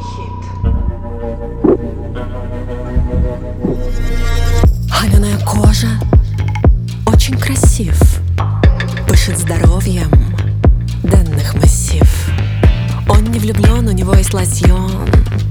Холеная кожа, очень красив, пышет здоровьем, данных массив. Он не влюблен, у него есть лосьон.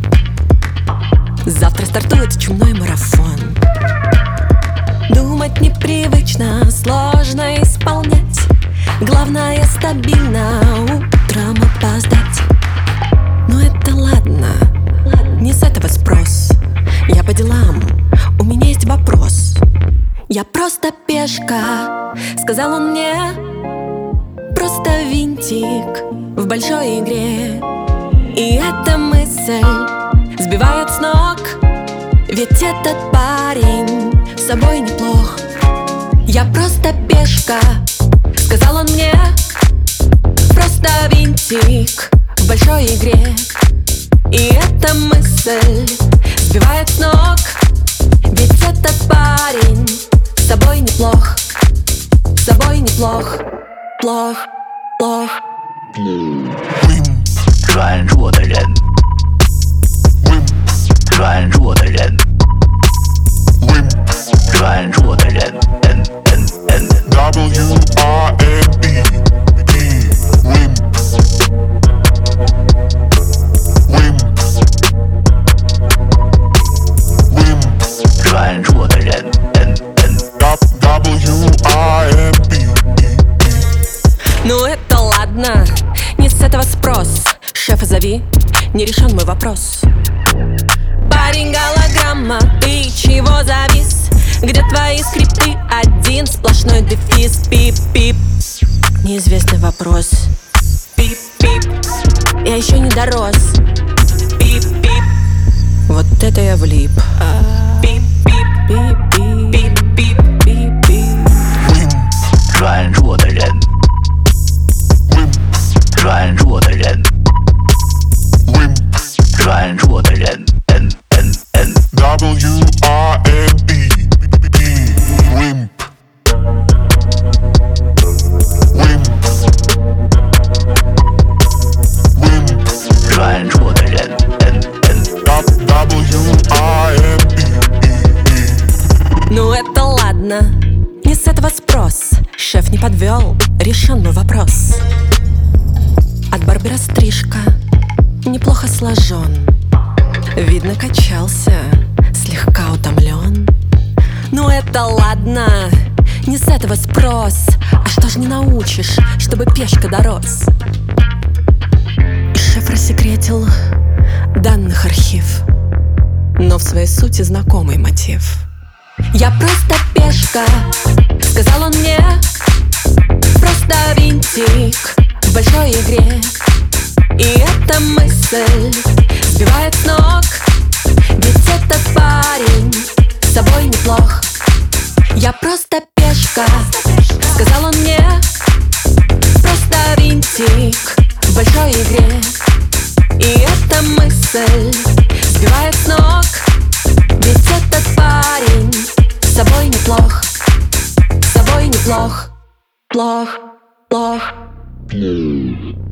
Завтра стартует чумной марафон. Думать непривычно, сложно исполнять. Главное стабильно утром опоздать. Но это ладно, не с этого спрос. Я по делам, у меня есть вопрос. Я просто пешка, сказал он мне. Просто винтик в большой игре. И эта мысль сбивает с ног. Ведь этот парень с собой неплох. Я просто пешка, сказал он мне. Просто винтик в большой игре. И эта мысль сбивает с ног. Ведь этот парень с собой неплох. С собой неплох. Плох, плох. 软弱的人，软弱的人，软弱的人软弱的人 Ну это ладно, не с этого спрос. Шефа зови, не решен мой вопрос. Парень голограмма, ты чего завис? Где твои скрипты? Один сплошной дефис. Пип-пип, неизвестный вопрос. Пип-пип, я еще не дорос. Пип-пип, вот это я влип. Пип-пип, пип-пип, пип-пип. 软弱的人，软弱的人，软弱的人 WIMP 软弱的人 Ну это ладно, не с этого спрос. Шеф не подвел, решен мой вопрос. От барбера стрижка, неплохо сложен. Видно, качался, слегка утомлен. Ну это ладно, не с этого спрос. А что ж не научишь, чтобы пешка дорос? И шеф рассекретил данных архив, но в своей сути знакомый мотив. Я просто пешка, сказал он мне. Просто винтик в большой игре. И эта мысль сбивает с ног. Ведь этот парень с собой неплох. Я просто пешка, сказал он мне. Просто винтик в большой игре. И эта мысль сбивает с ног. Ведь этот парень с собой неплох. С собой неплох. Плох, плох.